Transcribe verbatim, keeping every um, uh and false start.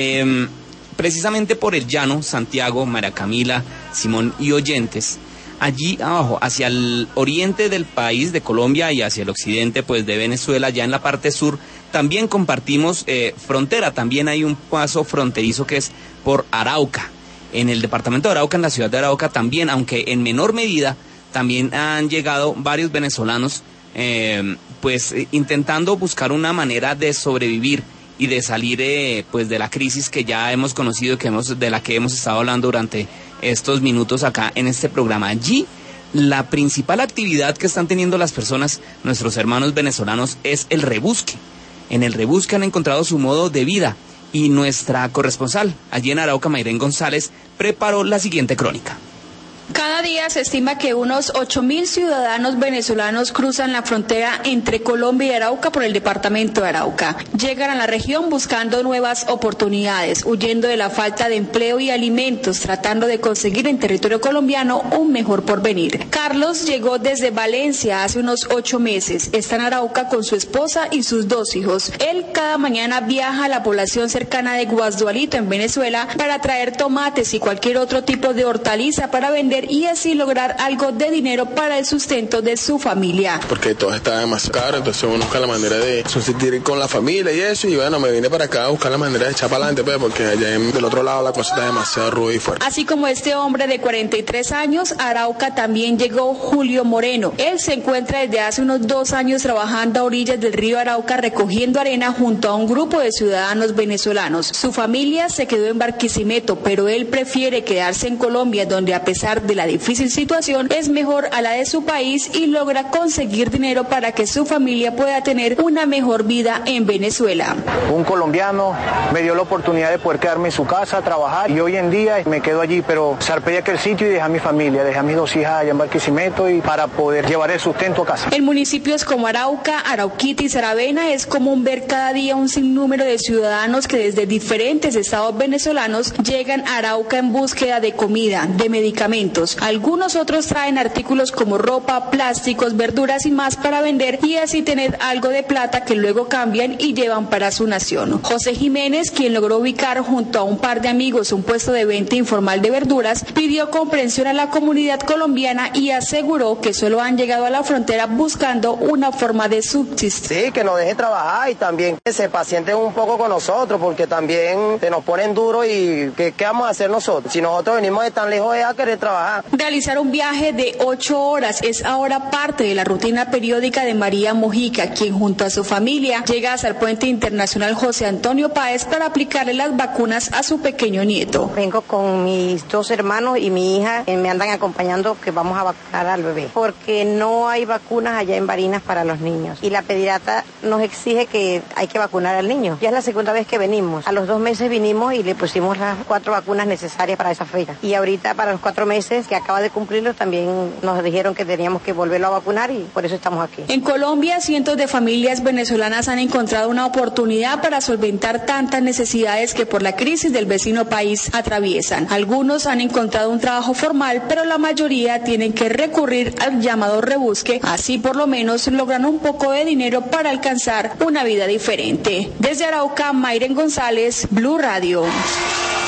Eh, precisamente por el llano, Santiago, María Camila, Simón y oyentes, allí abajo, hacia el oriente del país de Colombia y hacia el occidente pues de Venezuela, ya en la parte sur, también compartimos eh, frontera, también hay un paso fronterizo que es por Arauca. En el departamento de Arauca, en la ciudad de Arauca también, aunque en menor medida, también han llegado varios venezolanos eh, pues intentando buscar una manera de sobrevivir y de salir eh, pues de la crisis que ya hemos conocido, que hemos, de la que hemos estado hablando durante estos minutos acá en este programa. Allí la principal actividad que están teniendo las personas, nuestros hermanos venezolanos, es el rebusque. En el rebusque han encontrado su modo de vida y nuestra corresponsal allí en Arauca, Mayren González, preparó la siguiente crónica. Cada día se estima que unos ocho mil ciudadanos venezolanos cruzan la frontera entre Colombia y Arauca por el departamento de Arauca. Llegan a la región buscando nuevas oportunidades, huyendo de la falta de empleo y alimentos, tratando de conseguir en territorio colombiano un mejor porvenir. Carlos llegó desde Valencia hace unos ocho meses. Está en Arauca con su esposa y sus dos hijos. Él cada mañana viaja a la población cercana de Guasdualito, en Venezuela, para traer tomates y cualquier otro tipo de hortaliza para vender y así lograr algo de dinero para el sustento de su familia. Porque todo está demasiado caro, entonces uno busca la manera de subsistir con la familia y eso, y bueno, me vine para acá a buscar la manera de echar para adelante, pues, porque allá en, del otro lado la cosa está demasiado ruda y fuerte. Así como este hombre de cuarenta y tres años, a Arauca también llegó Julio Moreno. Él se encuentra desde hace unos dos años trabajando a orillas del río Arauca recogiendo arena junto a un grupo de ciudadanos venezolanos. Su familia se quedó en Barquisimeto, pero él prefiere quedarse en Colombia, donde a pesar de la difícil situación es mejor a la de su país y logra conseguir dinero para que su familia pueda tener una mejor vida en Venezuela. Un colombiano me dio la oportunidad de poder quedarme en su casa, trabajar, y hoy en día me quedo allí, pero zarpé de aquel sitio y dejé a mi familia, dejé a mis dos hijas allá en Barquisimeto y para poder llevar el sustento a casa. En municipios como Arauca, Arauquita y Saravena es común ver cada día un sinnúmero de ciudadanos que desde diferentes estados venezolanos llegan a Arauca en búsqueda de comida, de medicamentos. Algunos otros traen artículos como ropa, plásticos, verduras y más para vender y así tener algo de plata que luego cambian y llevan para su nación. José Jiménez, quien logró ubicar junto a un par de amigos un puesto de venta informal de verduras, pidió comprensión a la comunidad colombiana y aseguró que solo han llegado a la frontera buscando una forma de subsistir. Sí, que nos deje trabajar y también que se pacienten un poco con nosotros, porque también se nos ponen duro y ¿qué, qué vamos a hacer nosotros? Si nosotros venimos de tan lejos de a querer trabajar. Realizar un viaje de ocho horas es ahora parte de la rutina periódica de María Mojica, quien junto a su familia llega hasta el puente internacional José Antonio Páez para aplicarle las vacunas a su pequeño nieto. Vengo con mis dos hermanos y mi hija, que me andan acompañando, que vamos a vacunar al bebé, porque no hay vacunas allá en Barinas para los niños y la pediatra nos exige que hay que vacunar al niño. Ya es la segunda vez que venimos. A los dos meses vinimos y le pusimos las cuatro vacunas necesarias para esa fecha. Y ahorita para los cuatro meses que acaba de cumplirlo también nos dijeron que teníamos que volverlo a vacunar y por eso estamos aquí. En Colombia, cientos de familias venezolanas han encontrado una oportunidad para solventar tantas necesidades que por la crisis del vecino país atraviesan. Algunos han encontrado un trabajo formal, pero la mayoría tienen que recurrir al llamado rebusque, así por lo menos logran un poco de dinero para alcanzar una vida diferente. Desde Arauca, Mayren González, Blue Radio.